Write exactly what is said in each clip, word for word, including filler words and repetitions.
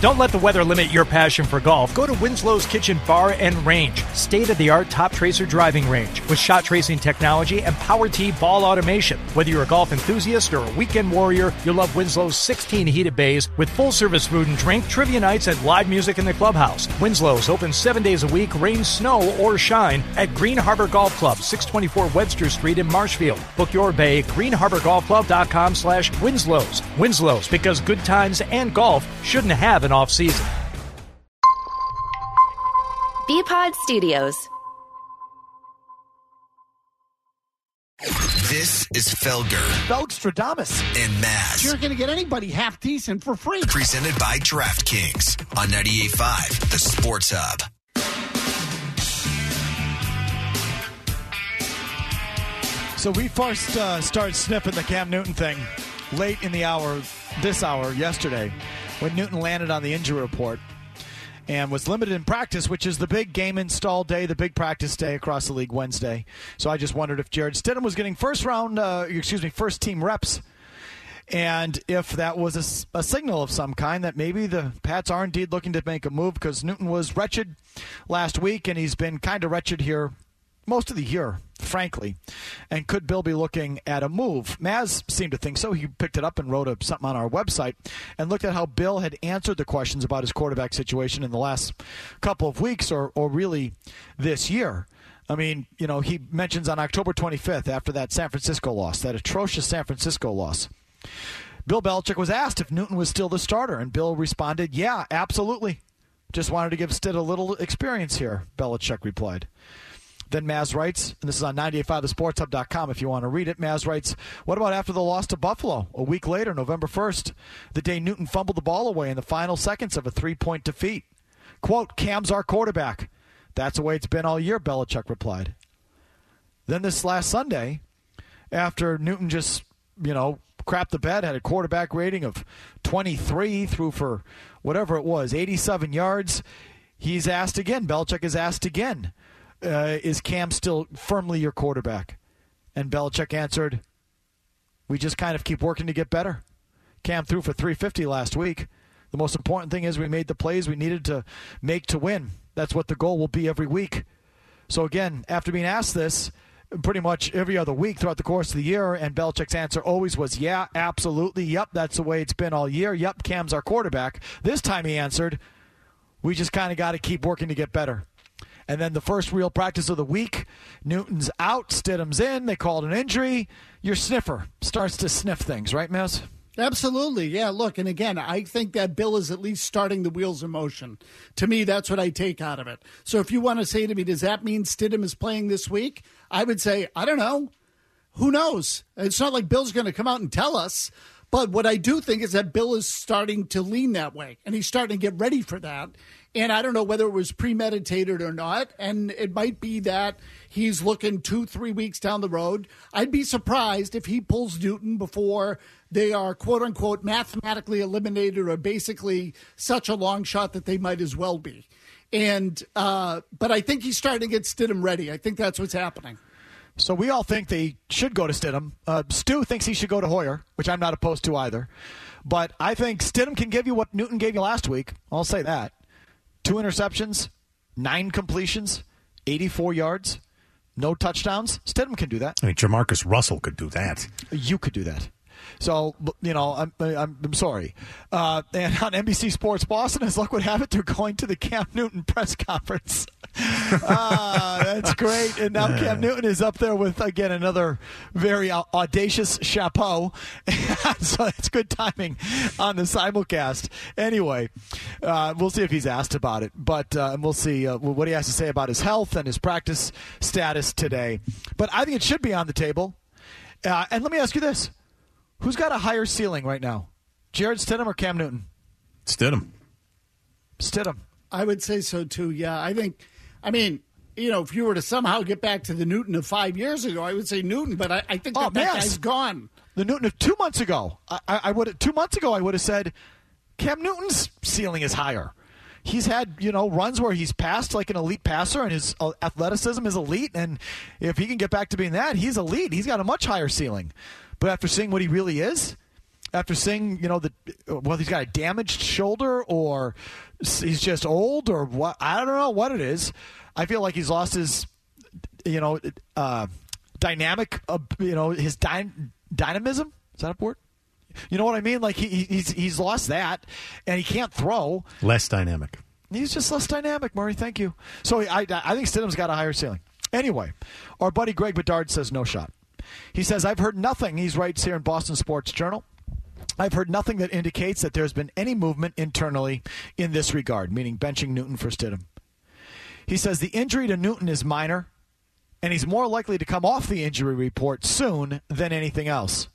Don't let the weather limit your passion for golf. Go to Winslow's Kitchen Bar and Range, state-of-the-art Top Tracer driving range with shot tracing technology and Power Tee ball automation. Whether you're a golf enthusiast or a weekend warrior, you'll love Winslow's sixteen heated bays with full-service food and drink, trivia nights, and live music in the clubhouse. Winslow's open seven days a week, rain, snow, or shine at Green Harbor Golf Club, six twenty-four Webster Street in Marshfield. Book your bay at green harbor golf club dot com slash Winslow's. Winslow's, because good times and golf shouldn't have an off-season. B-Pod Studios. This is Felger. Felgstradamus. And Maz. You're not going to get anybody half decent for free. Presented by DraftKings on ninety-eight point five, The Sports Hub. So we first uh, started sniffing the Cam Newton thing late in the hour, this hour, yesterday, when Newton landed on the injury report and was limited in practice, which is the big game install day, the big practice day across the league Wednesday. So I just wondered if Jarrett Stidham was getting first round, uh, excuse me, first team reps, and if that was a, a signal of some kind that maybe the Pats are indeed looking to make a move, because Newton was wretched last week, and he's been kind of wretched here most of the year, frankly. And could Bill be looking at a move? Maz seemed to think so. He picked it up and wrote a, something on our website and looked at how Bill had answered the questions about his quarterback situation in the last couple of weeks, or, or really this year. I mean, you know, he mentions on October twenty-fifth, after that San Francisco loss, that atrocious San Francisco loss, Bill Belichick was asked if Newton was still the starter, and Bill responded, yeah, absolutely. Just wanted to give Stid a little experience here, Belichick replied. Then Maz writes, and this is on ninety-eight point five the sports hub dot com if you want to read it. Maz writes, what about after the loss to Buffalo? A week later, November first, the day Newton fumbled the ball away in the final seconds of a three-point defeat. Quote, Cam's our quarterback. That's the way it's been all year, Belichick replied. Then this last Sunday, after Newton just, you know, crapped the bed, had a quarterback rating of twenty-three, threw for whatever it was, eighty-seven yards, he's asked again, Belichick is asked again, Uh, is Cam still firmly your quarterback? And Belichick answered, we just kind of keep working to get better. Cam threw for three fifty last week. The most important thing is we made the plays we needed to make to win. That's what the goal will be every week. So again, after being asked this pretty much every other week throughout the course of the year, and Belichick's answer always was, yeah, absolutely, yep, that's the way it's been all year, yep, Cam's our quarterback. This time he answered, we just kind of got to keep working to get better. And then the first real practice of the week, Newton's out, Stidham's in, they called an injury. Your sniffer starts to sniff things, right, Maz? Absolutely, yeah, look, and again, I think that Bill is at least starting the wheels in motion. To me, that's what I take out of it. So if you want to say to me, does that mean Stidham is playing this week? I would say, I don't know. Who knows? It's not like Bill's going to come out and tell us. But what I do think is that Bill is starting to lean that way, and he's starting to get ready for that. And I don't know whether it was premeditated or not, and it might be that he's looking two, three weeks down the road. I'd be surprised if he pulls Newton before they are, quote-unquote, mathematically eliminated, or basically such a long shot that they might as well be. And uh, but I think he's starting to get Stidham ready. I think that's what's happening. So we all think they should go to Stidham. Uh, Stu thinks he should go to Hoyer, which I'm not opposed to either. But I think Stidham can give you what Newton gave you last week. I'll say that. Two interceptions, nine completions, eighty-four yards, no touchdowns. Stidham can do that. I mean, Jamarcus Russell could do that. You could do that. So, you know, I'm I'm, I'm sorry. Uh, and on N B C Sports Boston, as luck would have it, they're going to the Cam Newton press conference. Ah, that's great. And now Cam Newton is up there with, again, another very audacious chapeau. So it's good timing on the simulcast. Anyway, uh, we'll see if he's asked about it. But uh, and we'll see uh, what he has to say about his health and his practice status today. But I think it should be on the table. Uh, and let me ask you this. Who's got a higher ceiling right now? Jarrett Stidham or Cam Newton? Stidham. Stidham. I would say so, too, yeah. I think, I mean, you know, if you were to somehow get back to the Newton of five years ago, I would say Newton, but I, I think that, oh, that yes. guy's gone. The Newton of two months ago. I, I would Two months ago, I would have said Cam Newton's ceiling is higher. He's had, you know, runs where he's passed like an elite passer, and his athleticism is elite, and if he can get back to being that, he's elite. He's got a much higher ceiling. But after seeing what he really is, after seeing, you know, the well, he's got a damaged shoulder or he's just old or what? I don't know what it is. I feel like he's lost his, you know, uh, dynamic, uh, you know, his dy- dynamism. Is that a word? You know what I mean? Like he, he's he's lost that, and he can't throw. Less dynamic. He's just less dynamic, Murray. Thank you. So I, I think Stidham's got a higher ceiling. Anyway, our buddy Greg Bedard says no shot. He says, I've heard nothing. He writes here in Boston Sports Journal. I've heard nothing that indicates that there's been any movement internally in this regard, meaning benching Newton for Stidham. He says the injury to Newton is minor, and he's more likely to come off the injury report soon than anything else.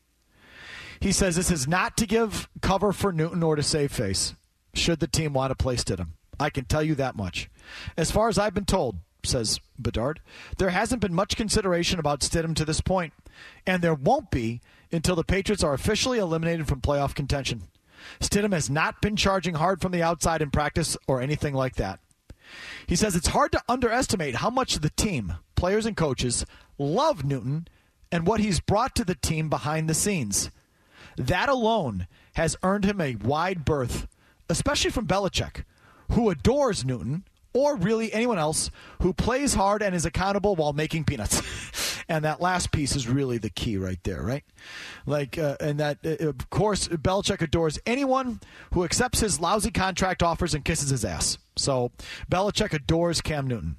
He says this is not to give cover for Newton or to save face, should the team want to play Stidham. I can tell you that much. As far as I've been told, says Bedard, there hasn't been much consideration about Stidham to this point, and there won't be until the Patriots are officially eliminated from playoff contention. Stidham has not been charging hard from the outside in practice or anything like that. He says it's hard to underestimate how much the team, players and coaches, love Newton and what he's brought to the team behind the scenes. That alone has earned him a wide berth, especially from Belichick, who adores Newton, or really anyone else who plays hard and is accountable while making peanuts. And that last piece is really the key right there, right? Like, uh, and that, uh, of course, Belichick adores anyone who accepts his lousy contract offers and kisses his ass. So Belichick adores Cam Newton.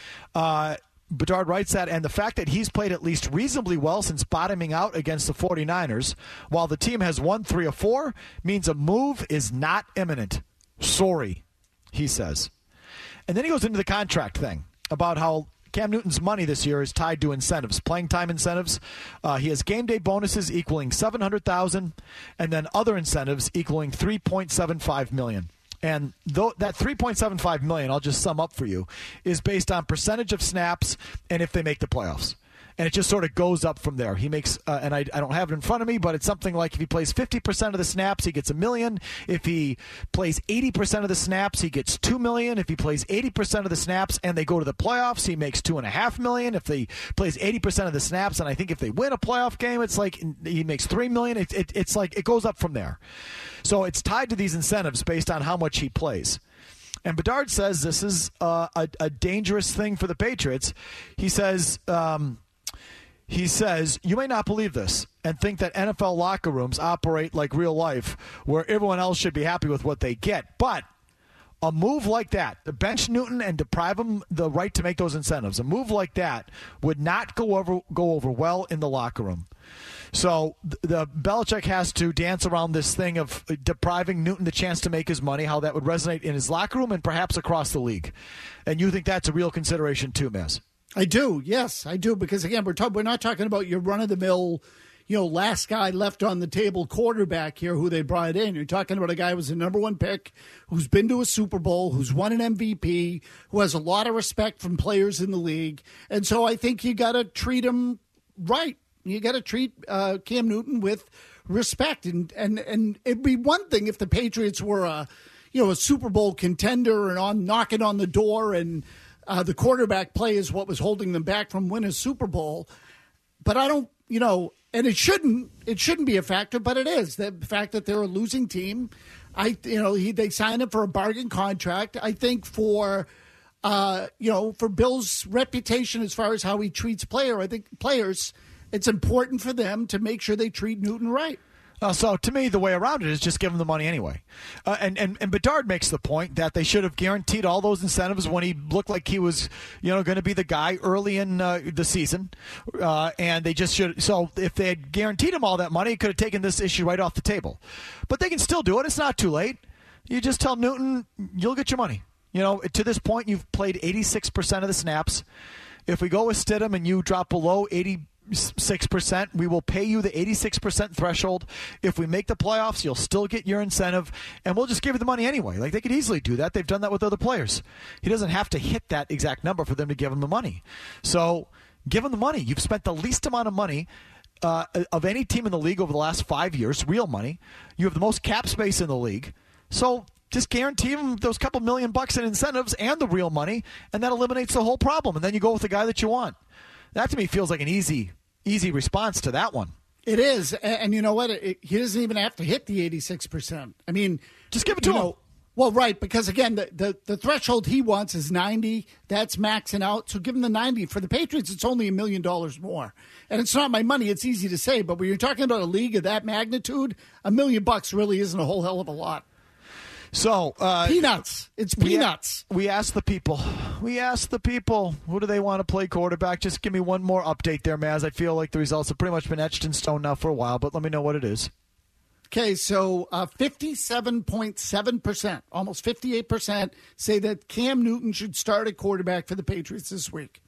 Uh, Bedard writes that, and the fact that he's played at least reasonably well since bottoming out against the 49ers, while the team has won three or four, means a move is not imminent. Sorry, he says. And then he goes into the contract thing about how Cam Newton's money this year is tied to incentives, playing time incentives. Uh, he has game day bonuses equaling seven hundred thousand dollars and then other incentives equaling three point seven five million dollars. And th- that three point seven five million dollars, I'll just sum up for you, is based on percentage of snaps and if they make the playoffs. And it just sort of goes up from there. He makes, uh, and I, I don't have it in front of me, but it's something like if he plays fifty percent of the snaps, he gets a million. If he plays eighty percent of the snaps, he gets two million. If he plays eighty percent of the snaps and they go to the playoffs, he makes two and a half million. If he plays eighty percent of the snaps, and I think if they win a playoff game, it's like he makes three million. It, it, it's like it goes up from there. So it's tied to these incentives based on how much he plays. And Bedard says this is uh, a, a dangerous thing for the Patriots. He says, um, he says, you may not believe this and think that N F L locker rooms operate like real life where everyone else should be happy with what they get. But a move like that, to bench Newton and deprive him the right to make those incentives, a move like that would not go over go over well in the locker room. So the, the Belichick has to dance around this thing of depriving Newton the chance to make his money, how that would resonate in his locker room and perhaps across the league. And you think that's a real consideration too, Maz? I do. Yes, I do. Because again, we're talking, we're not talking about your run of the mill, you know, last guy left on the table quarterback here who they brought in. You're talking about a guy who was the number one pick, who's been to a Super Bowl, who's won an M V P, who has a lot of respect from players in the league. And so I think you got to treat him right. You got to treat uh, Cam Newton with respect. And, and, and it'd be one thing if the Patriots were a, you know, a Super Bowl contender and on knocking on the door and uh, the quarterback play is what was holding them back from winning a Super Bowl. But I don't, you know, and it shouldn't it shouldn't be a factor, but it is. The fact that they're a losing team, I you know he, they signed him for a bargain contract. I think for uh, you know for Bill's reputation as far as how he treats player, I think players, it's important for them to make sure they treat Newton right. Uh, so to me, the way around it is just give him the money anyway. Uh, and, and, and Bedard makes the point that they should have guaranteed all those incentives when he looked like he was, you know, going to be the guy early in uh, the season. Uh, and they just should. So if they had guaranteed him all that money, it could have taken this issue right off the table. But they can still do it. It's not too late. You just tell Newton, you'll get your money. You know, to this point, you've played eighty-six percent of the snaps. If we go with Stidham and you drop below eighty-six percent, we will pay you the eighty-six percent threshold. If we make the playoffs, you'll still get your incentive, and we'll just give you the money anyway. Like, they could easily do that. They've done that with other players. He doesn't have to hit that exact number for them to give him the money. So give him the money. You've spent the least amount of money uh, of any team in the league over the last five years, real money. You have the most cap space in the league. So just guarantee him those couple million bucks in incentives and the real money, and that eliminates the whole problem. And then you go with the guy that you want. That, to me, feels like an easy easy response to that one. It is. And, and you know what? It, he doesn't even have to hit the eighty-six percent. I mean, just give it to him. Know, well, right, because, again, the, the, the threshold he wants is ninety. That's maxing out. So give him the ninety. For the Patriots, it's only a million dollars more. And it's not my money. It's easy to say. But when you're talking about a league of that magnitude, a million bucks really isn't a whole hell of a lot. So uh, peanuts. It's peanuts. We, we asked the people. We asked the people, who do they want to play quarterback? Just give me one more update there, Maz. I feel like the results have pretty much been etched in stone now for a while, but let me know what it is. Okay, so uh, fifty-seven point seven percent, almost fifty-eight percent, say that Cam Newton should start at quarterback for the Patriots this week.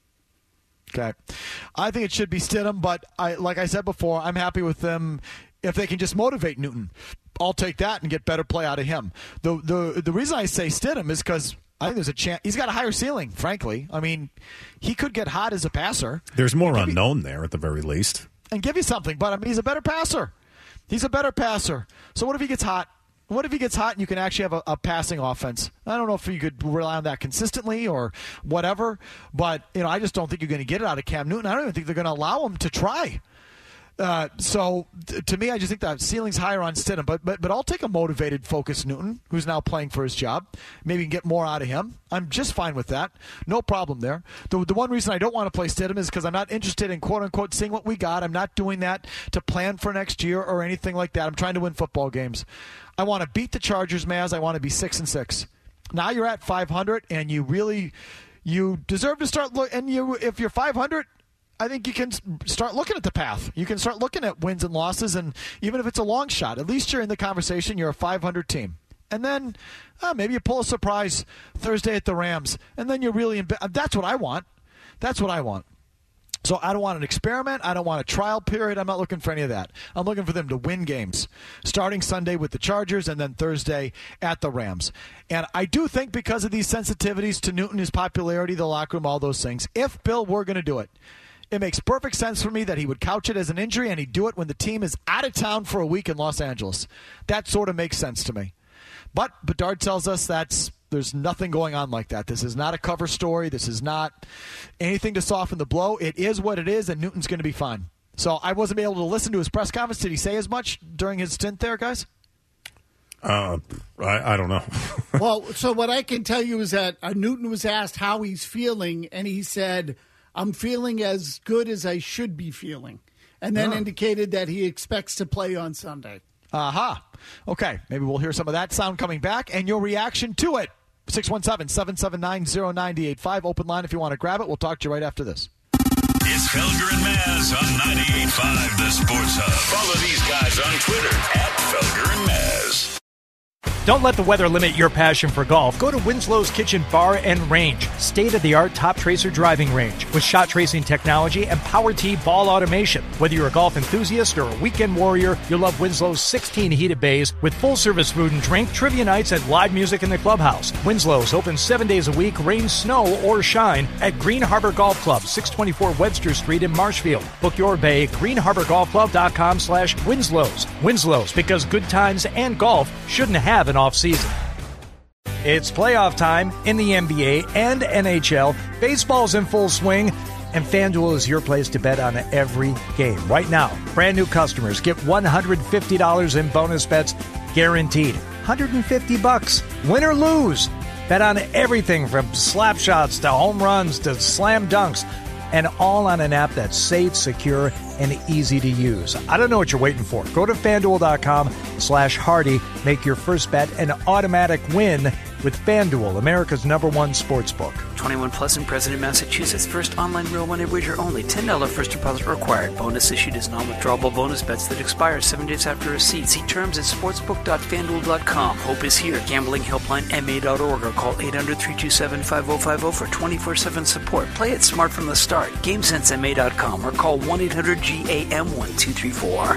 Okay. I think it should be Stidham, but I, like I said before, I'm happy with them if they can just motivate Newton. I'll take that and get better play out of him. The the the reason I say Stidham is because I think there's a chance he's got a higher ceiling, frankly. I mean, he could get hot as a passer. There's more unknown you, there at the very least. And give you something, but I mean, he's a better passer. He's a better passer. So what if he gets hot? What if he gets hot and you can actually have a, a passing offense? I don't know if you could rely on that consistently or whatever, but you know, I just don't think you're going to get it out of Cam Newton. I don't even think they're going to allow him to try. Uh, so th- to me, I just think that ceiling's higher on Stidham. But but but I'll take a motivated, focused Newton, who's now playing for his job. Maybe get more out of him. I'm just fine with that. No problem there. The the one reason I don't want to play Stidham is because I'm not interested in quote unquote seeing what we got. I'm not doing that to plan for next year or anything like that. I'm trying to win football games. I want to beat the Chargers, Maz. I want to be six and six. Now you're at five hundred, and you really you deserve to start look. And you if you're five hundred. I think you can start looking at the path. You can start looking at wins and losses, and even if it's a long shot, at least you're in the conversation. You're a five hundred team. And then uh, maybe you pull a surprise Thursday at the Rams, and then you're really in – that's what I want. That's what I want. So I don't want an experiment. I don't want a trial period. I'm not looking for any of that. I'm looking for them to win games, starting Sunday with the Chargers and then Thursday at the Rams. And I do think because of these sensitivities to Newton, his popularity, the locker room, all those things, if Bill were going to do it, it makes perfect sense for me that he would couch it as an injury, and he'd do it when the team is out of town for a week in Los Angeles. That sort of makes sense to me. But Bedard tells us that's there's nothing going on like that. This is not a cover story. This is not anything to soften the blow. It is what it is, and Newton's going to be fine. So I wasn't able to listen to his press conference. Did he say as much during his stint there, guys? Uh, I, I don't know. Well, so what I can tell you is that uh, Newton was asked how he's feeling, and he said, I'm feeling as good as I should be feeling, and then oh. indicated that he expects to play on Sunday. Aha. Uh-huh. Okay, maybe we'll hear some of that sound coming back and your reaction to it. six one seven, seven seven nine, zero nine eight five. Open line if you want to grab it. We'll talk to you right after this. It's Felger and Maz on ninety-eight point five The Sports Hub. Follow these guys on Twitter at Felger and Maz. Don't let the weather limit your passion for golf. Go to Winslow's Kitchen Bar and Range. State-of-the-art Top Tracer driving range with shot tracing technology and Power Tee ball automation. Whether you're a golf enthusiast or a weekend warrior, you'll love Winslow's sixteen heated bays with full-service food and drink, trivia nights, and live music in the clubhouse. Winslow's open seven days a week, rain, snow, or shine at Green Harbor Golf Club, six twenty-four Webster Street in Marshfield. Book your bay at green harbor golf club dot com slash Winslow's. Winslow's, because good times and golf shouldn't have an off season. It's playoff time in the N B A and N H L. Baseball's in full swing, and FanDuel is your place to bet on every game. Right now, brand new customers get one hundred fifty dollars in bonus bets guaranteed. one hundred fifty bucks, win or lose. Bet on everything from slap shots to home runs to slam dunks, and all on an app that's safe, secure, and easy to use. I don't know what you're waiting for. Go to FanDuel.com slash Hardy. Make your first bet an automatic win with FanDuel, America's number one sports book. twenty-one plus in President, Massachusetts. First online real money wager only. ten dollars first deposit required. Bonus issued as non-withdrawable bonus bets that expire seven days after receipt. See terms at sportsbook dot fanduel dot com. Hope is here. Gambling helpline M A dot org or call eight hundred, three two seven, five oh five oh for twenty-four seven support. Play it smart from the start. game sense M A dot com or call one eight hundred G A M one two three four.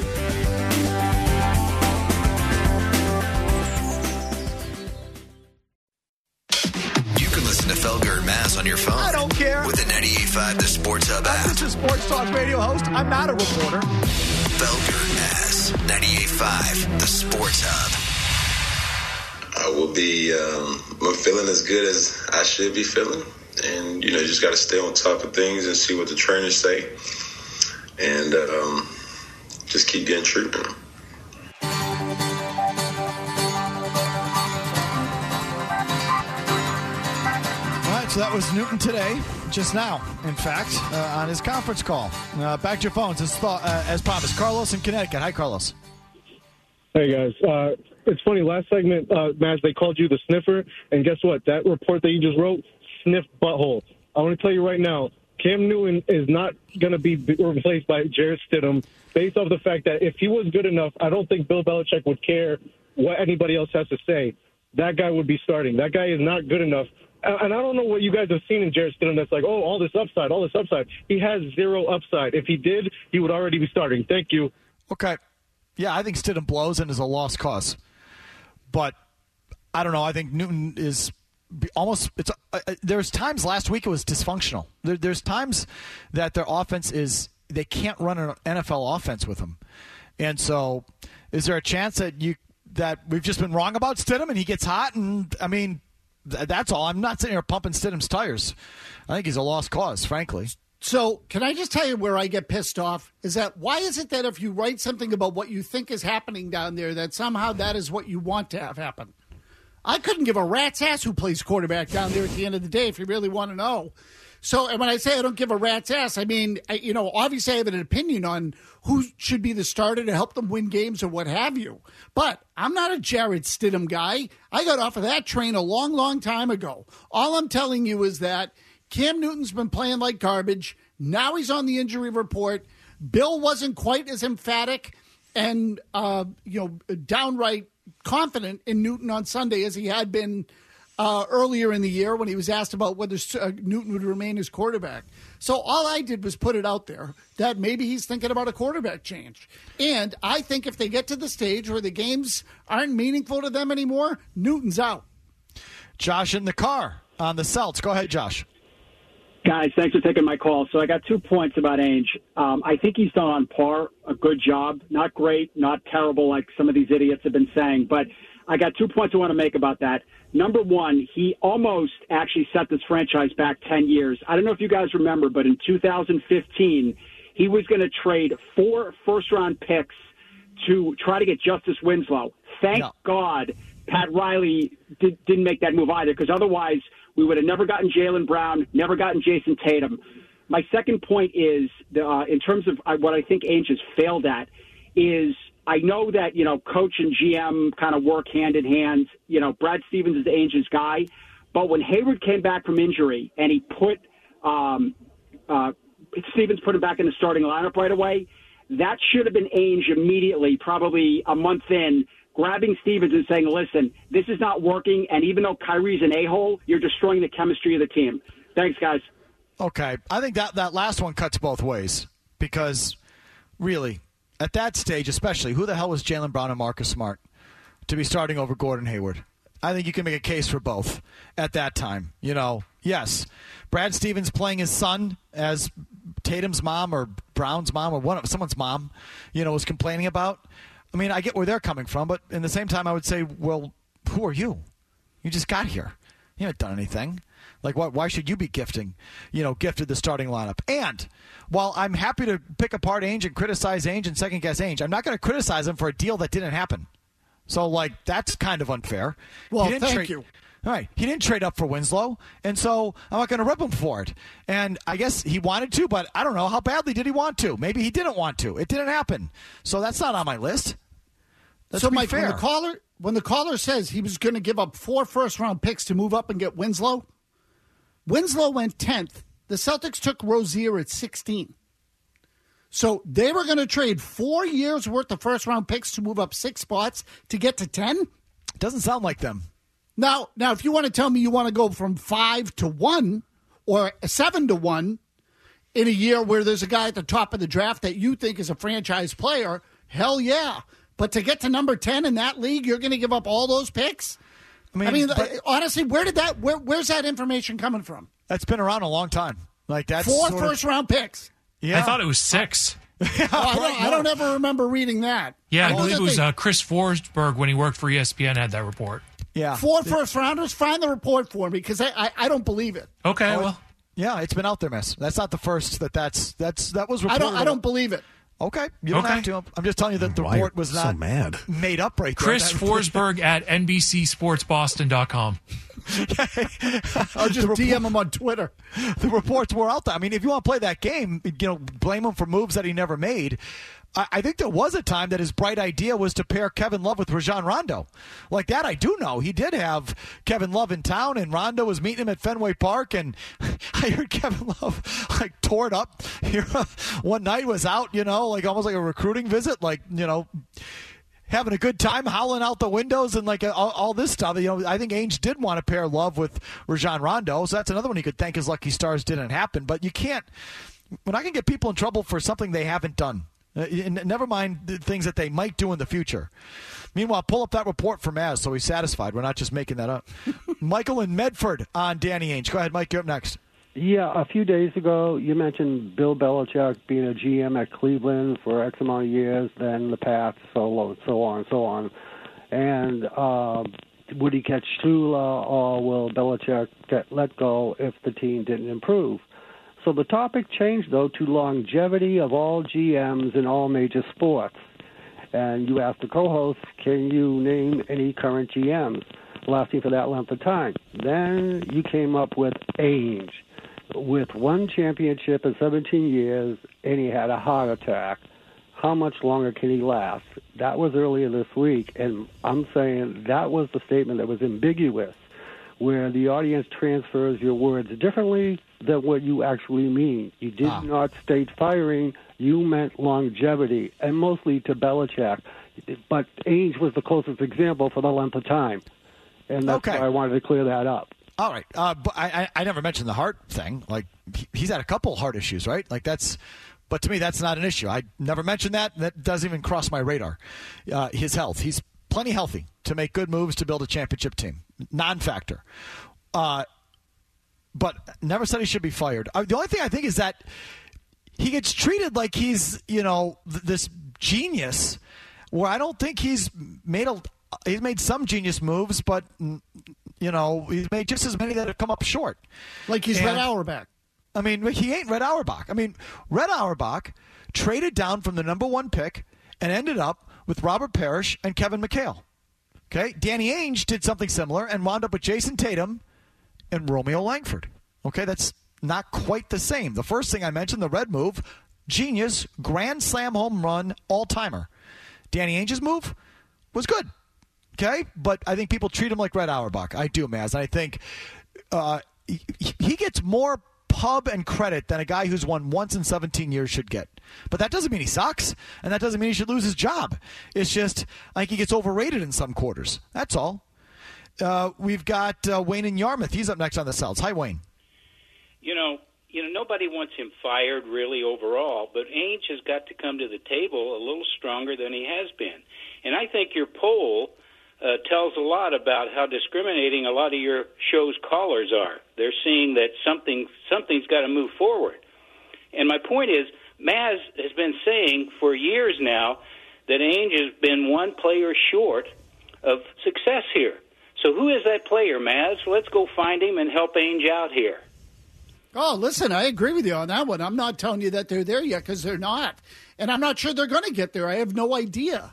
To Felger and Maz on your phone. I don't care. With the ninety-eight point five The Sports Hub app. I'm just a sports talk radio host. I'm not a reporter. Felger and Maz, ninety-eight point five The Sports Hub. I will be, um, I'm feeling as good as I should be feeling. And, you know, you just got to stay on top of things and see what the trainers say. And um, just keep getting treatment. So that was Newton today, just now, in fact, uh, on his conference call. Uh, back to your phones, as, th- uh, as promised. Carlos in Connecticut. Hi, Carlos. Hey, guys. Uh, it's funny, last segment, uh, Maz, they called you the sniffer, and guess what? That report that you just wrote, sniff butthole. I want to tell you right now, Cam Newton is not going to be replaced by Jarrett Stidham based off the fact that if he was good enough, I don't think Bill Belichick would care what anybody else has to say. That guy would be starting. That guy is not good enough. And I don't know what you guys have seen in Jarrett Stidham that's like, oh, all this upside, all this upside. He has zero upside. If he did, he would already be starting. Thank you. Okay. Yeah, I think Stidham blows and is a lost cause. But I don't know. I think Newton is almost – It's uh, there's times last week it was dysfunctional. There, there's times that their offense is – they can't run an N F L offense with him. And so is there a chance that you that we've just been wrong about Stidham and he gets hot? And, I mean – That's all. I'm not sitting here pumping Stidham's tires. I think he's a lost cause, frankly. So can I just tell you where I get pissed off? Is that why is it that if you write something about what you think is happening down there, that somehow that is what you want to have happen? I couldn't give a rat's ass who plays quarterback down there at the end of the day if you really want to know. So, and when I say I don't give a rat's ass, I mean, I, you know, obviously I have an opinion on who should be the starter to help them win games or what have you. But I'm not a Jarrett Stidham guy. I got off of that train a long, long time ago. All I'm telling you is that Cam Newton's been playing like garbage. Now he's on the injury report. Bill wasn't quite as emphatic and, uh, you know, downright confident in Newton on Sunday as he had been Uh, earlier in the year when he was asked about whether uh, Newton would remain his quarterback. So all I did was put it out there that maybe he's thinking about a quarterback change. And I think if they get to the stage where the games aren't meaningful to them anymore, Newton's out. Josh in the car on the Celts. Go ahead, Josh. Guys, thanks for taking my call. So I got two points about Ainge. Um, I think he's done on par, a good job. Not great, not terrible like some of these idiots have been saying. But I got two points I want to make about that. Number one, he almost actually set this franchise back ten years. I don't know if you guys remember, but in two thousand fifteen, he was going to trade four first-round picks to try to get Justice Winslow. Thank no. God Pat Riley did, didn't make that move either, because otherwise we would have never gotten Jaylen Brown, never gotten Jason Tatum. My second point is, uh, in terms of what I think Ainge has failed at, is I know that, you know, coach and G M kind of work hand in hand. You know, Brad Stevens is Ainge's guy. But when Hayward came back from injury and he put um, uh, Stevens put him back in the starting lineup right away, that should have been Ainge immediately, probably a month in, grabbing Stevens and saying, listen, this is not working. And even though Kyrie's an a-hole, you're destroying the chemistry of the team. Thanks, guys. Okay. I think that, that last one cuts both ways because, really, at that stage especially, who the hell was Jaylen Brown and Marcus Smart to be starting over Gordon Hayward? I think you can make a case for both at that time. You know, yes, Brad Stevens playing his son as Tatum's mom or Brown's mom or one of someone's mom, you know, was complaining about. I mean, I get where they're coming from, but in the same time, I would say, well, who are you? You just got here. You haven't done anything. Like, why, why should you be gifting, you know, gifted the starting lineup? And while I'm happy to pick apart Ainge and criticize Ainge and second-guess Ainge, I'm not going to criticize him for a deal that didn't happen. So, like, that's kind of unfair. Well, thank trade, you. All right. He didn't trade up for Winslow, and so I'm not going to rip him for it. And I guess he wanted to, but I don't know. How badly did he want to? Maybe he didn't want to. It didn't happen. So that's not on my list. Let's so, be Mike, fair. when the caller when the caller says he was going to give up four first-round picks to move up and get Winslow, Winslow went tenth. The Celtics took Rozier at sixteen. So they were going to trade four years' worth of first-round picks to move up six spots to get to ten? Doesn't sound like them. Now, now, if you want to tell me you want to go from five to one or seven to one in a year where there's a guy at the top of the draft that you think is a franchise player, hell yeah. But to get to number ten in that league, you're going to give up all those picks? I mean, I mean but, honestly, where did that? Where, where's that information coming from? That's been around a long time. Like that's four sort first of, round picks. Yeah, I thought it was six. yeah, oh, I, don't, I don't ever remember reading that. Yeah, I what believe was it was uh, Chris Forsberg when he worked for E S P N had that report. Yeah, four first rounders. Find the report for me because I, I, I don't believe it. Okay, oh, well, yeah, it's been out there, miss. That's not the first that that's that's that was reported. I don't I don't believe it. Okay, you don't Okay. have to. I'm just telling you that the Why report are was you so not mad? made up right there. Chris That- Forsberg at N B C Sports Boston dot com. I'll just D M him on Twitter. The reports were out there. I mean, if you want to play that game, you know, blame him for moves that he never made. I, I think there was a time that his bright idea was to pair Kevin Love with Rajon Rondo. Like that, I do know. He did have Kevin Love in town, and Rondo was meeting him at Fenway Park, and I heard Kevin Love, like, tore it up here one night, was out, you know, like almost like a recruiting visit, like, you know, having a good time, howling out the windows and like all, all this stuff. You know, I think Ainge did want to pair Love with Rajon Rondo, so that's another one he could thank his lucky stars didn't happen. But you can't. We're not going to get people in trouble for something they haven't done. Uh, never mind the things that they might do in the future. Meanwhile, pull up that report from Az, so he's satisfied. We're not just making that up. Michael in Medford on Danny Ainge. Go ahead, Mike. You're up next. Yeah, a few days ago, you mentioned Bill Belichick being a G M at Cleveland for X amount of years, then the Pats, so so on and so on. And uh, would he catch Shula, or will Belichick get let go if the team didn't improve? So the topic changed, though, to longevity of all G Ms in all major sports. And you asked the co-host, can you name any current G Ms lasting for that length of time? Then you came up with Ainge, with one championship in seventeen years, and he had a heart attack. How much longer can he last? That was earlier this week, and I'm saying that was the statement that was ambiguous, where the audience transfers your words differently than what you actually mean. You did ah. not state firing, you meant longevity, and mostly to Belichick. But Ainge was the closest example for the length of time, and that's okay. why I wanted to clear that up. All right, uh, but I, I I never mentioned the heart thing. Like he, he's had a couple heart issues, right? Like that's, but to me that's not an issue. I never mentioned that. That doesn't even cross my radar. Uh, his health, he's plenty healthy to make good moves to build a championship team. Non-factor. Uh, but never said he should be fired. Uh, the only thing I think is that he gets treated like he's, you know, th- this genius, where I don't think he's made a. He's made some genius moves, but you know, he's made just as many that have come up short. Like he's and, Red Auerbach. I mean, he ain't Red Auerbach. I mean, Red Auerbach traded down from the number one pick and ended up with Robert Parrish and Kevin McHale. Okay, Danny Ainge did something similar and wound up with Jason Tatum and Romeo Langford. Okay, that's not quite the same. The first thing I mentioned, the red move, genius, grand slam home run, all-timer. Danny Ainge's move was good. Okay, but I think people treat him like Red Auerbach. I do, Maz. And I think uh, he, he gets more pub and credit than a guy who's won once in seventeen years should get. But that doesn't mean he sucks, and that doesn't mean he should lose his job. It's just like he gets overrated in some quarters. That's all. Uh, we've got uh, Wayne in Yarmouth. He's up next on the Celts. Hi, Wayne. You know, you know, nobody wants him fired really overall, but Ainge has got to come to the table a little stronger than he has been. And I think your poll uh, tells a lot about how discriminating a lot of your show's callers are. They're seeing that something something's got to move forward. And my point is, Maz has been saying for years now that Ainge has been one player short of success here. So who is that player, Maz? Let's go find him and help Ainge out here. Oh, listen, I agree with you on that one. I'm not telling you that they're there yet because they're not. And I'm not sure they're going to get there. I have no idea.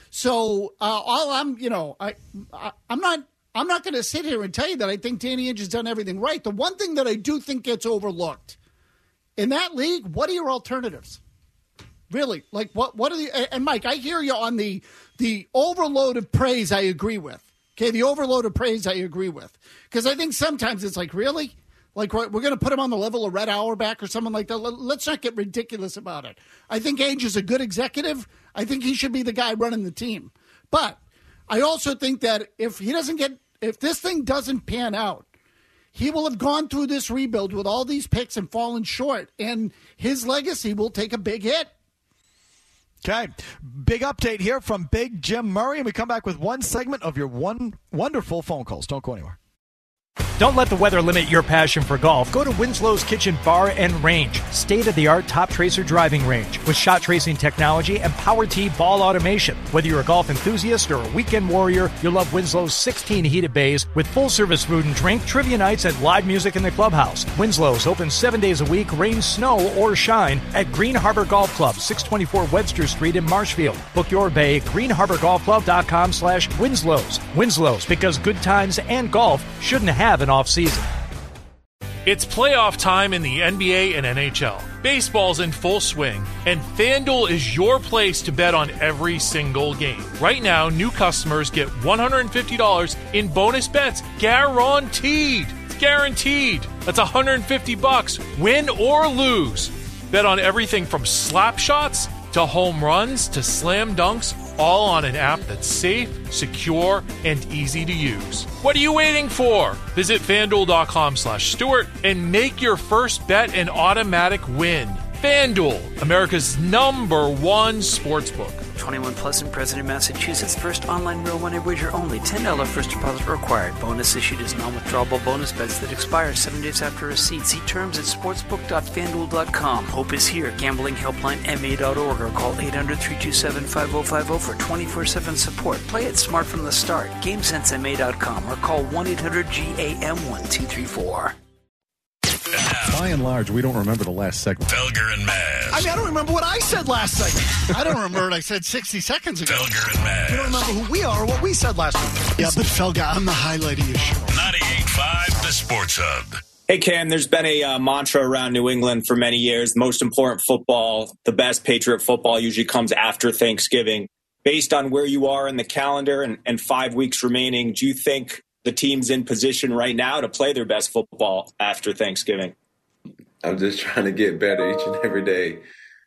So uh, all I'm, you know, I, I I'm not I'm not going to sit here and tell you that I think Danny Ainge has done everything right. The one thing that I do think gets overlooked in that league, what are your alternatives? Really? Like what what are the and Mike, I hear you on the the overload of praise I agree with. Okay, the overload of praise I agree with. Because I think sometimes it's like, really? Like we're, we're going to put him on the level of Red Auerbach or someone like that. Let's not get ridiculous about it. I think Ainge is a good executive. I think he should be the guy running the team. But I also think that if he doesn't get, if this thing doesn't pan out, he will have gone through this rebuild with all these picks and fallen short, and his legacy will take a big hit. Okay, big update here from Big Jim Murray, and we come back with one segment of your one wonderful phone calls. Don't go anywhere. Don't let the weather limit your passion for golf. Go to Winslow's Kitchen Bar and Range, state-of-the-art top tracer driving range with shot tracing technology and power tee ball automation. Whether you're a golf enthusiast or a weekend warrior, you'll love Winslow's sixteen heated bays with full-service food and drink, trivia nights, and live music in the clubhouse. Winslow's open seven days a week, rain, snow, or shine at Green Harbor Golf Club, six twenty-four Webster Street in Marshfield. Book your bay at green harbor golf club dot com slash Winslow's. Winslow's, because good times and golf shouldn't have an off season. It's playoff time in the N B A and N H L. Baseball's in full swing, and FanDuel is your place to bet on every single game. Right now, new customers get one hundred fifty dollars in bonus bets guaranteed. It's guaranteed. That's one hundred fifty bucks, win or lose. Bet on everything from slap shots to home runs to slam dunks, all on an app that's safe, secure, and easy to use. What are you waiting for? Visit FanDuel.com slash Stewart and make your first bet an automatic win. FanDuel, America's number one sportsbook. twenty-one plus and present in Massachusetts. First online real money wager only. ten dollars first deposit required. Bonus issued as non-withdrawable bonus bets that expire seven days after receipt. See terms at sportsbook dot fanduel dot com. Hope is here. Gambling helpline M A dot org or call eight hundred, three two seven, five oh five oh for twenty-four seven support. Play it smart from the start. game sense M A dot com or call one eight hundred G A M one two three four. By and large, we don't remember the last segment. Felger and Maz. I mean, I don't remember what I said last segment. I don't remember what I said sixty seconds ago. Felger and Maz. You don't remember who we are or what we said last week. Yeah, but Felger, I'm the highlight of your show. ninety-eight point five The Sports Hub. Hey, Cam, there's been a uh, mantra around New England for many years. Most important football, the best Patriot football usually comes after Thanksgiving. Based on where you are in the calendar and, and five weeks remaining, do you think the team's in position right now to play their best football after Thanksgiving? I'm just trying to get better each and every day.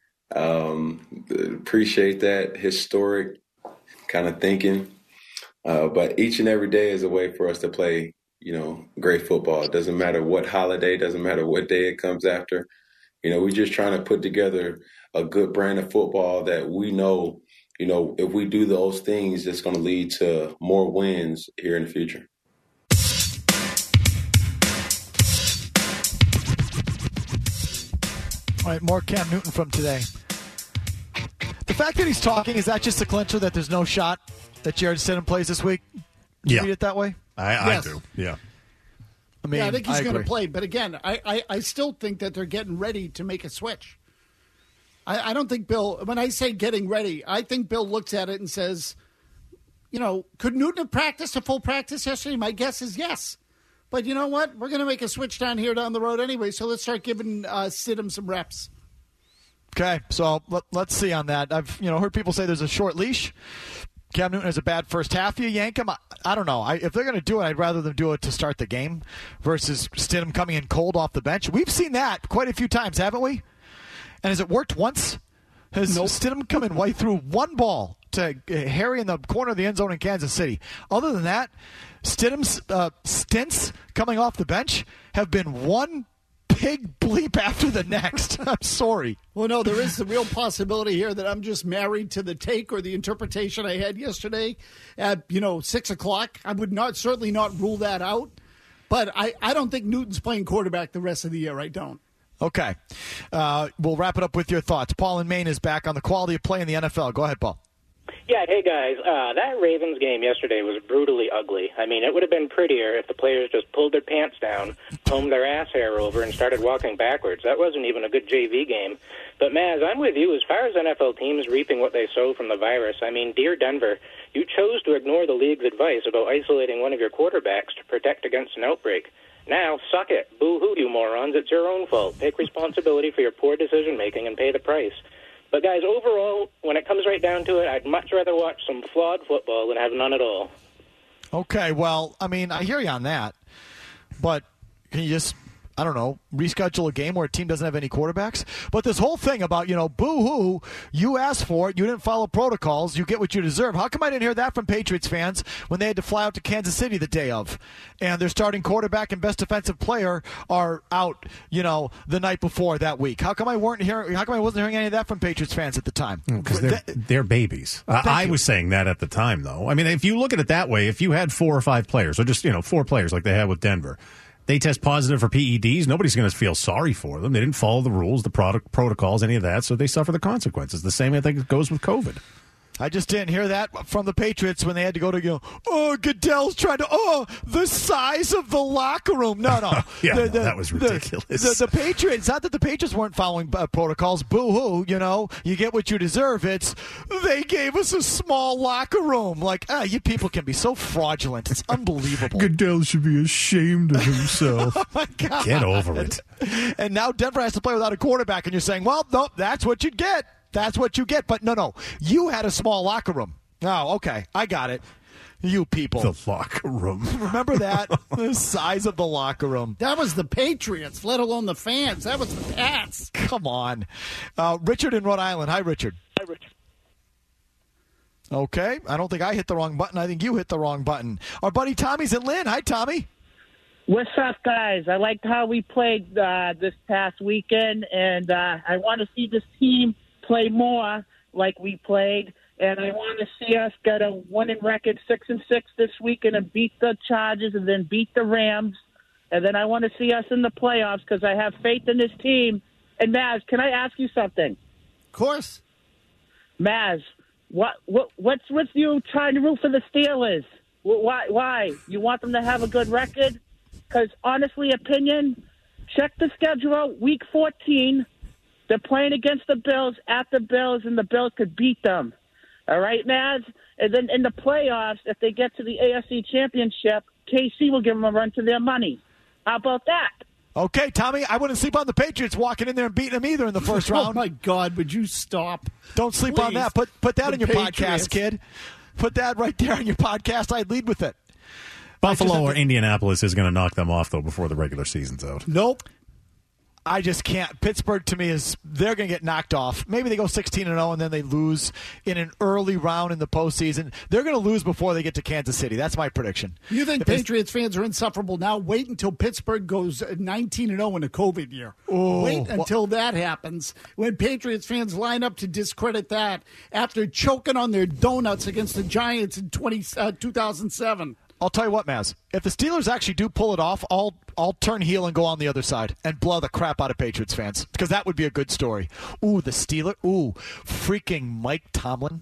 Um, appreciate that historic kind of thinking. Uh, but each and every day is a way for us to play, you know, great football. It doesn't matter what holiday, doesn't matter what day it comes after. You know, we're just trying to put together a good brand of football that we know, you know, if we do those things, it's going to lead to more wins here in the future. All right, more Cam Newton from today. The fact that he's talking, is that just a clincher that there's no shot that Jared Stidham plays this week? Do you Yeah. read it that way? I, I Yes. do. Yeah. I mean, yeah, I think he's I going to agree. play. But again, I, I, I still think that they're getting ready to make a switch. I, I don't think Bill, when I say getting ready, I think Bill looks at it and says, you know, could Newton have practiced a full practice yesterday? My guess is yes. But you know what? We're going to make a switch down here down the road anyway, so let's start giving uh, Stidham some reps. Okay, so let, let's see on that. I've you know heard people say there's a short leash. Cam Newton has a bad first half. You yank him. I, I don't know. I, if they're going to do it, I'd rather them do it to start the game versus Stidham coming in cold off the bench. We've seen that quite a few times, haven't we? And has it worked once? Has nope. Stidham come in white through one ball to Harry in the corner of the end zone in Kansas City? Other than that, Stidham's uh, stints coming off the bench have been one big bleep after the next. I'm sorry. Well, no, there is the real possibility here that I'm just married to the take or the interpretation I had yesterday at, you know, six o'clock. I would not certainly not rule that out. But I, I don't think Newton's playing quarterback the rest of the year. I don't. Okay. Uh, we'll wrap it up with your thoughts. Paul in Maine is back on the quality of play in the N F L. Go ahead, Paul. Yeah, hey guys, uh, that Ravens game yesterday was brutally ugly. I mean, it would have been prettier if the players just pulled their pants down, combed their ass hair over, and started walking backwards. That wasn't even a good J V game. But Maz, I'm with you. As far as N F L teams reaping what they sow from the virus, I mean, dear Denver, you chose to ignore the league's advice about isolating one of your quarterbacks to protect against an outbreak. Now, suck it. Boo-hoo, you morons. It's your own fault. Take responsibility for your poor decision-making and pay the price. But, guys, overall, when it comes right down to it, I'd much rather watch some flawed football than have none at all. Okay, well, I mean, I hear you on that. But can you just I don't know, reschedule a game where a team doesn't have any quarterbacks. But this whole thing about, you know, boo-hoo, you asked for it, you didn't follow protocols, you get what you deserve. How come I didn't hear that from Patriots fans when they had to fly out to Kansas City the day of? And their starting quarterback and best defensive player are out, you know, the night before that week. How come I weren't hearing, how come I wasn't hearing any of that from Patriots fans at the time? Because they're, they're babies. Uh, I was saying that at the time, though. I mean, if you look at it that way, if you had four or five players, or just, you know, four players like they had with Denver, they test positive for P E Ds, nobody's going to feel sorry for them. They didn't follow the rules, the product protocols, any of that, so they suffer the consequences. The same, I think, goes with COVID. I just didn't hear that from the Patriots when they had to go to, you know, oh, Goodell's trying to, oh, the size of the locker room. No, no. yeah, the, no, the, that was ridiculous. The, the, the Patriots, not that the Patriots weren't following uh, protocols. Boo-hoo, you know, you get what you deserve. It's, they gave us a small locker room. Like, ah, you people can be so fraudulent. It's unbelievable. Goodell should be ashamed of himself. Oh, my God. Get over it. And now Denver has to play without a quarterback, and you're saying, well, nope, that's what you get. That's what you get. But no, no. You had a small locker room. Oh, okay. I got it. You people. The locker room. Remember that? The size of the locker room. That was the Patriots, let alone the fans. That was the Pats. Come on. Uh, Richard in Rhode Island. Hi, Richard. Hi, Richard. Okay. I don't think I hit the wrong button. I think you hit the wrong button. Our buddy Tommy's in Lynn. Hi, Tommy. What's up, guys? I liked how we played uh, this past weekend, and uh, I want to see this team play more like we played, and I want to see us get a winning record, six and six this weekend, and beat the Chargers, and then beat the Rams, and then I want to see us in the playoffs because I have faith in this team. And Maz, can I ask you something? Of course, Maz. What what what's with you trying to root for the Steelers? Why why you want them to have a good record? Because honestly, opinion, check the schedule out. Week fourteen. They're playing against the Bills at the Bills, and the Bills could beat them. All right, Maz? And then in the playoffs, if they get to the A F C Championship, K C will give them a run to their money. How about that? Okay, Tommy, I wouldn't sleep on the Patriots walking in there and beating them either in the first round. Oh, my God, would you stop? Don't sleep Please. on that. Put, put that The in your Patriots. podcast, kid. Put that right there in your podcast. I'd lead with it. Buffalo or Indianapolis is going to knock them off, though, before the regular season's out. Nope. I just can't. Pittsburgh, to me, is they're going to get knocked off. Maybe they go sixteen and oh, and then they lose in an early round in the postseason. They're going to lose before they get to Kansas City. That's my prediction. You think If Patriots fans are insufferable now? Wait until Pittsburgh goes nineteen and oh in a COVID year. Oh, Wait until that happens. When Patriots fans line up to discredit that after choking on their donuts against the Giants in twenty, uh, two thousand seven. I'll tell you what, Maz. If the Steelers actually do pull it off, I'll I'll turn heel and go on the other side and blow the crap out of Patriots fans because that would be a good story. Ooh, the Steelers. Ooh, freaking Mike Tomlin,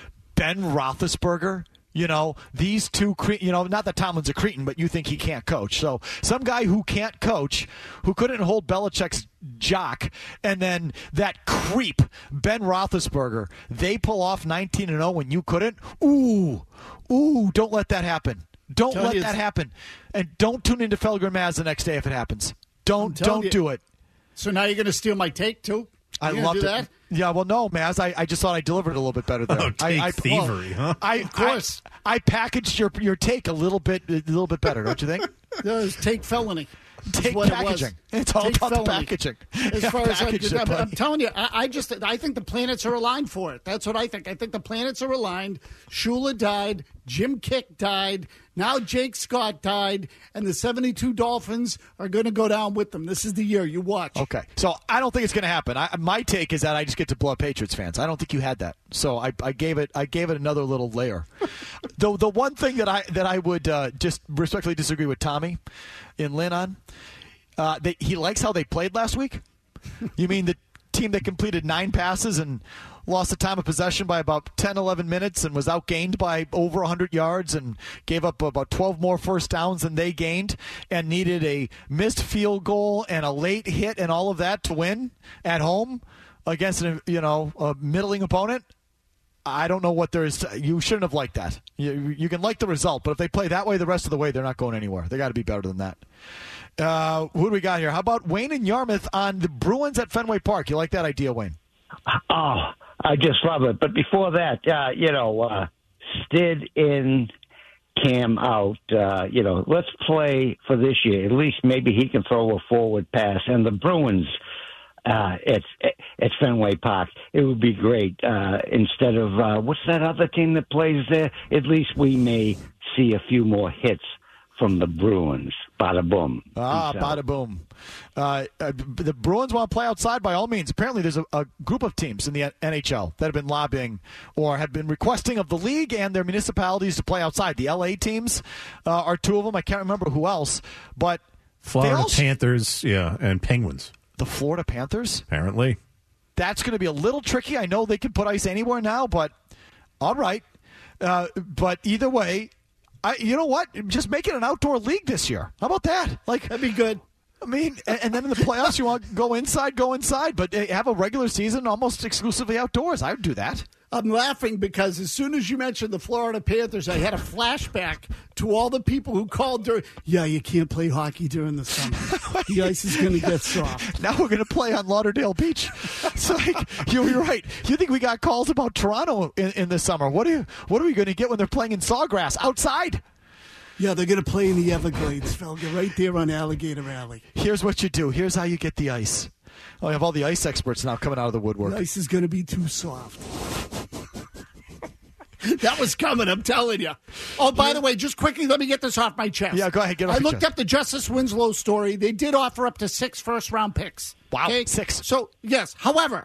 Ben Roethlisberger. You know, these two, cre- you know, not that Tomlin's a cretin, but you think he can't coach. So some guy who can't coach, who couldn't hold Belichick's jock, and then that creep, Ben Roethlisberger, they pull off nineteen and oh when you couldn't. Ooh, ooh, don't let that happen. Don't Tell let you that it's- happen. And don't tune into Felger and Maz the next day if it happens. Don't telling don't you. do it. So now you're going to steal my take, too? I You're gonna loved do it. that? Yeah, well, no, Maz. I, I just thought I delivered it a little bit better there. Oh, take I, I, thievery, huh? I, Of course. I, I packaged your your take a little bit a little bit better, don't you think? No, it's take felony. That's Take what packaging. It was. It's all Take about the felony. packaging. As Yeah, far as I, package it, I'm, I'm buddy. telling you, I, I just I think the planets are aligned for it. That's what I think. I think the planets are aligned. Shula died. Jim Kick died. Now Jake Scott died, and the seventy-two Dolphins are going to go down with them. This is the year. You watch. Okay, so I don't think it's going to happen. I, my take is that I just get to blow up Patriots fans. I don't think you had that, so I, I gave it. I gave it another little layer. the the one thing that I that I would uh, just respectfully disagree with Tommy in Lynn on, uh, they, he likes how they played last week. You mean the team that completed nine passes and lost the time of possession by about ten, eleven minutes and was outgained by over one hundred yards and gave up about twelve more first downs than they gained and needed a missed field goal and a late hit and all of that to win at home against a, you know, a middling opponent? I don't know what there is. To, you shouldn't have liked that. You, you can like the result, but if they play that way the rest of the way, they're not going anywhere. They got to be better than that. Uh, who do we got here? How about Wayne and Yarmouth on the Bruins at Fenway Park? You like that idea, Wayne? Oh, I just love it. But before that, uh, you know, uh, Stid in Cam out. Uh, you know, let's play for this year. At least maybe he can throw a forward pass. And the Bruins, uh, it's it's Fenway Park. It would be great uh, instead of uh, what's that other team that plays there? At least we may see a few more hits from the Bruins. Bada boom. Ah, so, bada boom. Uh, uh, the Bruins want to play outside by all means. Apparently there's a, a group of teams in the N H L that have been lobbying or have been requesting of the league and their municipalities to play outside. The L A teams uh, are two of them. I can't remember who else. But Florida all... Panthers, yeah, and Penguins. The Florida Panthers? Apparently. That's going to be a little tricky. I know they can put ice anywhere now, but all right. Uh, but either way, I, you know what? Just make it an outdoor league this year. How about that? Like that'd be good. I mean, and, and then in the playoffs, you want to go inside, go inside, but have a regular season almost exclusively outdoors. I would do that. I'm laughing because as soon as you mentioned the Florida Panthers, I had a flashback to all the people who called during, yeah, you can't play hockey during the summer. The ice is going to get soft. Now we're going to play on Lauderdale Beach. It's like, you're right. You think we got calls about Toronto in, in the summer. What are, you, what are we going to get when they're playing in Sawgrass? Outside? Yeah, they're going to play in the Everglades, Felger, right there on Alligator Alley. Here's what you do. Here's how you get the ice. Oh, I have all the ice experts now coming out of the woodwork. The ice is going to be too soft. That was coming, I'm telling you. Oh, by the way, just quickly, let me get this off my chest. Yeah, go ahead. Get off I your looked chest. up the Justice Winslow story. They did offer up to six first-round picks. Wow, okay? six. So, yes, however,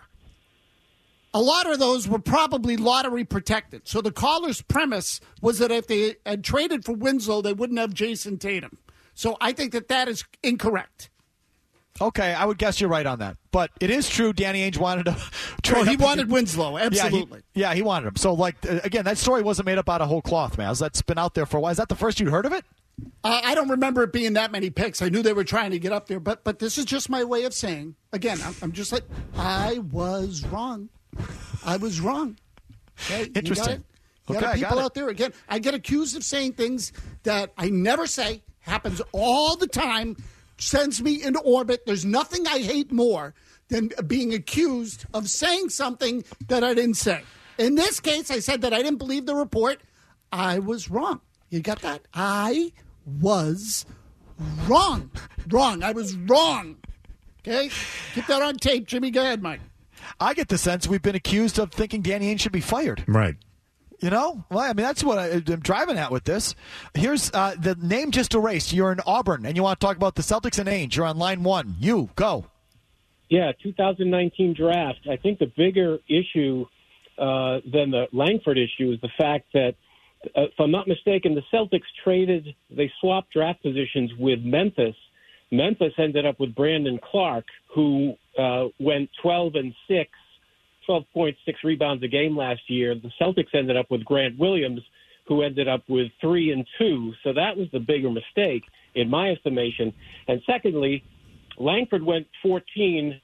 a lot of those were probably lottery protected. So the caller's premise was that if they had traded for Winslow, they wouldn't have Jason Tatum. So I think that that is incorrect. Okay, I would guess you're right on that. But it is true Danny Ainge wanted to trade. Well, he up wanted the, Winslow, absolutely. Yeah he, yeah, he wanted him. So, like, uh, again, that story wasn't made up out of whole cloth, Maz. That's been out there for a while. Is that the first you'd heard of it? Uh, I don't remember it being that many picks. I knew they were trying to get up there. But but this is just my way of saying, again, I'm, I'm just like, I was wrong. I was wrong. Okay? Interesting. You got, you okay, got people I got out there, again, I get accused of saying things that I never say, happens all the time, sends me into orbit. There's nothing I hate more than being accused of saying something that I didn't say. In this case, I said that I didn't believe the report. I was wrong. You got that? I was wrong. Wrong. I was wrong. Okay? Keep that on tape, Jimmy. Go ahead, Mike. I get the sense we've been accused of thinking Danny Ainge should be fired. Right. You know? Well, I mean, that's what I, I'm driving at with this. Here's uh, the name just erased. You're in Auburn, and you want to talk about the Celtics and Ainge. You're on line one. You, go. Yeah, two thousand nineteen draft. I think the bigger issue uh, than the Langford issue is the fact that, uh, if I'm not mistaken, the Celtics traded, they swapped draft positions with Memphis. Memphis ended up with Brandon Clark, who uh, went twelve and six, twelve point six rebounds a game last year. The Celtics ended up with Grant Williams, who ended up with three and two. So that was the bigger mistake, in my estimation. And secondly, Langford went fourteen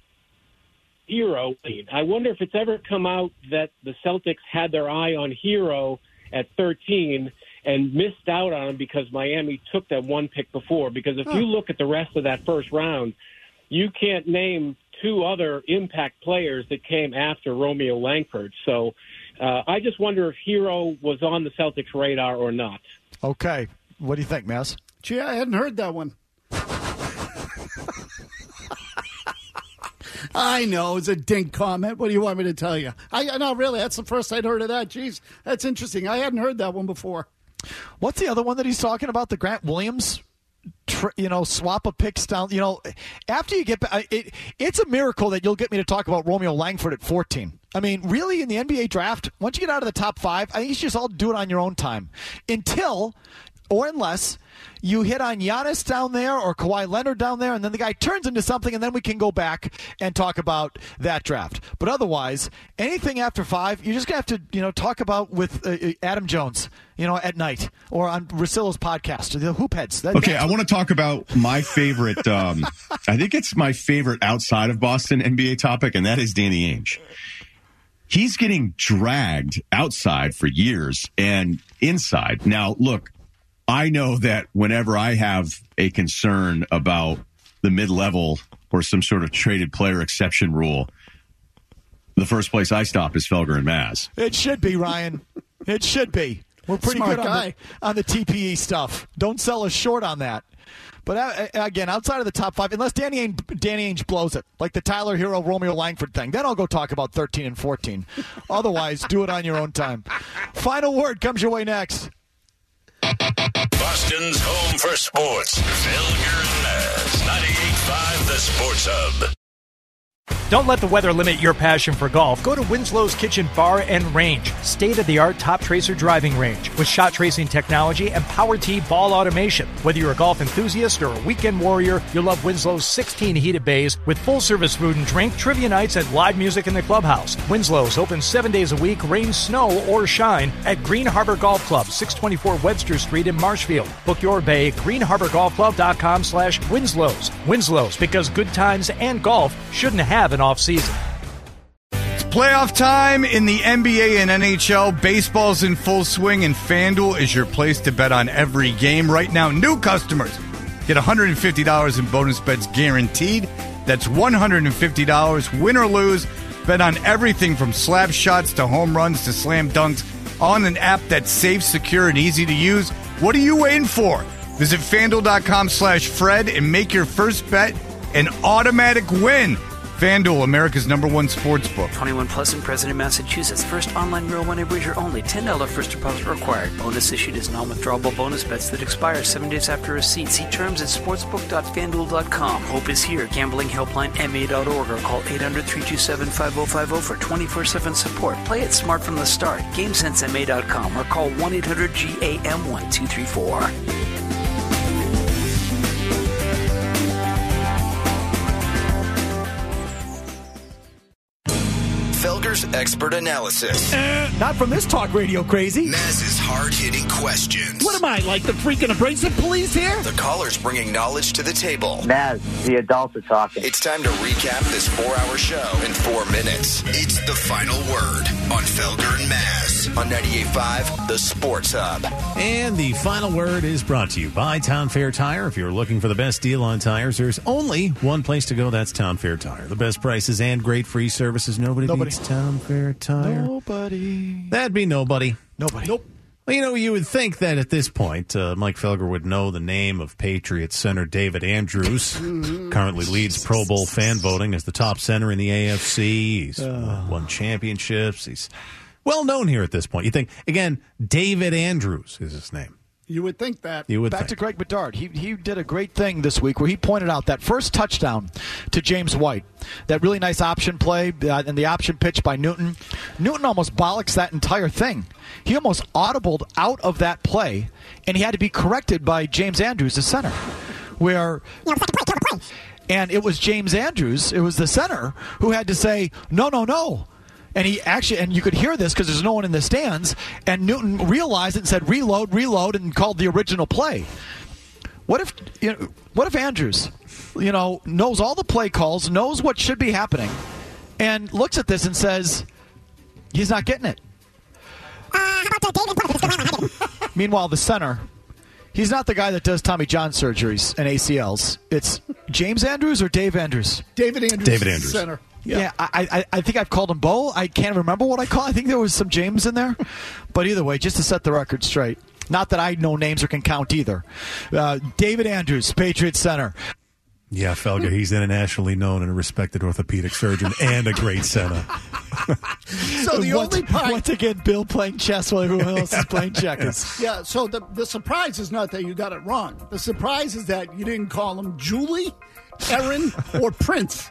Hero. I wonder if it's ever come out that the Celtics had their eye on Hero at thirteen and missed out on him because Miami took that one pick before. Because if huh. you look at the rest of that first round, you can't name two other impact players that came after Romeo Langford. So uh, I just wonder if Hero was on the Celtics' radar or not. Okay. What do you think, Maz? Gee, I hadn't heard that one. I know, it's a dink comment. What do you want me to tell you? I no, really, that's the first I'd heard of that. Jeez, that's interesting. I hadn't heard that one before. What's the other one that he's talking about? The Grant Williams, tr- you know, swap of picks down. You know, after you get back, it, it's a miracle that you'll get me to talk about Romeo Langford at fourteen. I mean, really, in the N B A draft, once you get out of the top five, I think you should just all do it on your own time. Until, or unless, you hit on Giannis down there or Kawhi Leonard down there, and then the guy turns into something, and then we can go back and talk about that draft. But otherwise, anything after five, you're just going to have to, you know, talk about with uh, Adam Jones, you know, at night or on Russillo's podcast, the Hoop Heads. That, okay, I want to talk about my favorite, um, I think it's my favorite outside of Boston N B A topic, and that is Danny Ainge. He's getting dragged outside for years and inside. Now, look, I know that whenever I have a concern about the mid-level or some sort of traded player exception rule, the first place I stop is Felger and Maz. It should be, Ryan. It should be. We're pretty Smart good on guy. the, on the T P E stuff. Don't sell us short on that. But uh, again, outside of the top five, unless Danny Ainge, Danny Ainge blows it, like the Tyler Hero, Romeo Langford thing, then I'll go talk about thirteen and fourteen. Otherwise, do it on your own time. Final word comes your way next. Boston's home for sports. Felger and Maz. ninety-eight point five The Sports Hub. Don't let the weather limit your passion for golf. Go to Winslow's Kitchen Bar and Range. State-of-the-art Top Tracer driving range with shot tracing technology and Power Tee ball automation. Whether you're a golf enthusiast or a weekend warrior, you'll love Winslow's sixteen heated bays with full-service food and drink, trivia nights, and live music in the clubhouse. Winslow's open seven days a week, rain, snow, or shine at Green Harbor Golf Club, six twenty-four Webster Street in Marshfield. Book your bay at green harbor golf club dot com slash Winslow's. Winslow's, because good times and golf shouldn't have an off-season. Playoff time in the N B A and N H L. Baseball's in full swing, and FanDuel is your place to bet on every game. Right now, new customers get one hundred fifty dollars in bonus bets guaranteed. That's one hundred fifty dollars, win or lose. Bet on everything from slap shots to home runs to slam dunks on an app that's safe, secure, and easy to use. What are you waiting for? Visit FanDuel.com slash Fred and make your first bet an automatic win. FanDuel, America's number one sports book. twenty-one plus and present in Massachusetts. First online real money wager only. ten dollars first deposit required. Bonus issued as non-withdrawable bonus bets that expire seven days after receipt. See terms at sportsbook dot fanduel dot com. Hope is here. Gambling helpline M A dot org or call eight hundred, three two seven, five oh five oh for twenty-four seven support. Play it smart from the start. game sense M A dot com or call one eight hundred G A M one two three four. Felger's expert analysis. Uh, not from this talk radio crazy. Maz's hard-hitting questions. What am I, like the freaking abrasive police here? The callers bringing knowledge to the table. Maz, the adults are talking. It's time to recap this four-hour show in four minutes. It's the final word on Felger and Maz on ninety-eight point five The Sports Hub. And the final word is brought to you by Town Fair Tire. If you're looking for the best deal on tires, there's only one place to go. That's Town Fair Tire. The best prices and great free services. Nobody, Nobody. beats Town Fair Tire. Nobody. That'd be nobody. Nobody. Nope. Well, you know, you would think that at this point, uh, Mike Felger would know the name of Patriots center David Andrews. Currently leads Pro Bowl fan voting as the top center in the A F C. He's uh, won championships. He's well known here at this point. You think, again, David Andrews is his name. You would think that. You would Back think. to Greg Bedard. He he did a great thing this week where he pointed out that first touchdown to James White, that really nice option play uh, and the option pitch by Newton. Newton almost bollocks that entire thing. He almost audibled out of that play, and he had to be corrected by James Andrews, the center, where... And it was James Andrews, it was the center, who had to say, no, no, no. And he actually, and you could hear this because there's no one in the stands, and Newton realized it and said, reload, reload, and called the original play. What if, you know, what if Andrews, you know, knows all the play calls, knows what should be happening, and looks at this and says, he's not getting it. Uh, how about that, David? Meanwhile, the center, he's not the guy that does Tommy John surgeries and A C Ls. It's James Andrews or Dave Andrews? David Andrews. David Andrews. Center. Yeah, yeah I, I I think I've called them Bo. I can't remember what I call. I think there was some James in there. But either way, just to set the record straight. Not that I know names or can count either. Uh, David Andrews, Patriots center. Yeah, Felger, he's internationally known and a respected orthopedic surgeon and a great center. So the once, only part... Once again, Bill playing chess while everyone else is playing checkers. Yeah, so the, the surprise is not that you got it wrong. The surprise is that you didn't call him Julie, Aaron, or Prince.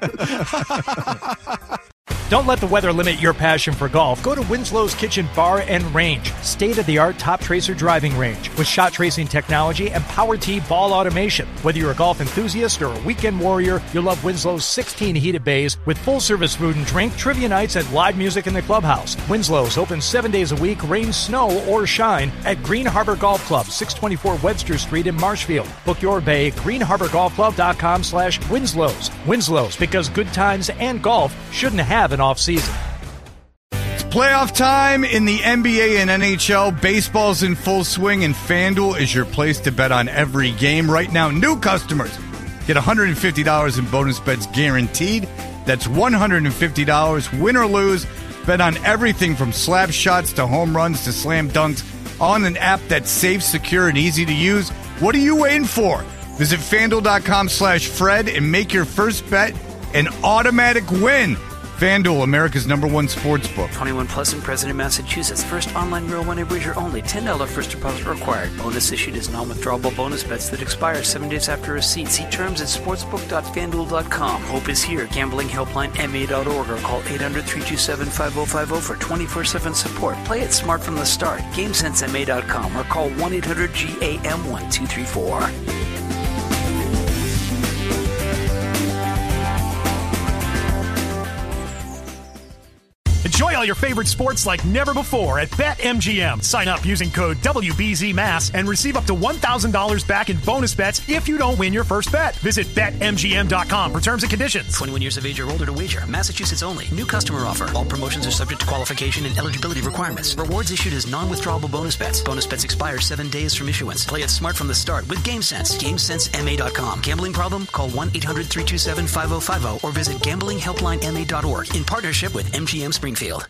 Don't let the weather limit your passion for golf. Go to Winslow's Kitchen Bar and Range. State-of-the-art Top Tracer driving range with shot tracing technology and Power Tee ball automation. Whether you're a golf enthusiast or a weekend warrior, you'll love Winslow's sixteen heated bays with full-service food and drink, trivia nights, and live music in the clubhouse. Winslow's open seven days a week, rain, snow, or shine at Green Harbor Golf Club, six twenty-four Webster Street in Marshfield. Book your bay at green harbor golf club dot com slash Winslow's. Winslow's, because good times and golf shouldn't have an off-season. Playoff time in the N B A and N H L. Baseball's in full swing, and FanDuel is your place to bet on every game. Right now, new customers get one hundred fifty dollars in bonus bets guaranteed. That's one hundred fifty dollars, win or lose. Bet on everything from slap shots to home runs to slam dunks on an app that's safe, secure, and easy to use. What are you waiting for? Visit FanDuel.com slash Fred and make your first bet an automatic win. FanDuel, America's number one sports book. twenty-one plus in President, Massachusetts. First online real money wager only. ten dollars first deposit required. Bonus issued as non-withdrawable bonus bets that expire seven days after receipt. See terms at sportsbook dot fanduel dot com. Hope is here. Gambling helpline M A dot org or call eight hundred, three two seven, five oh five oh for twenty-four seven support. Play it smart from the start. game sense M A dot com or call one eight hundred G A M one two three four. Enjoy all your favorite sports like never before at BetMGM. Sign up using code W B Z M A S and receive up to one thousand dollars back in bonus bets if you don't win your first bet. Visit Bet M G M dot com for terms and conditions. twenty-one years of age or older to wager. Massachusetts only. New customer offer. All promotions are subject to qualification and eligibility requirements. Rewards issued as non-withdrawable bonus bets. Bonus bets expire seven days from issuance. Play it smart from the start with GameSense. game sense M A dot com. Gambling problem? Call one eight hundred, three two seven, five oh five oh or visit gambling helpline M A dot org in partnership with M G M Springfield.